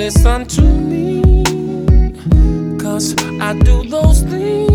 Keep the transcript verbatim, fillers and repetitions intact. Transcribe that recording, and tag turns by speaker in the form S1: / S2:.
S1: listen to me, 'cause I do those things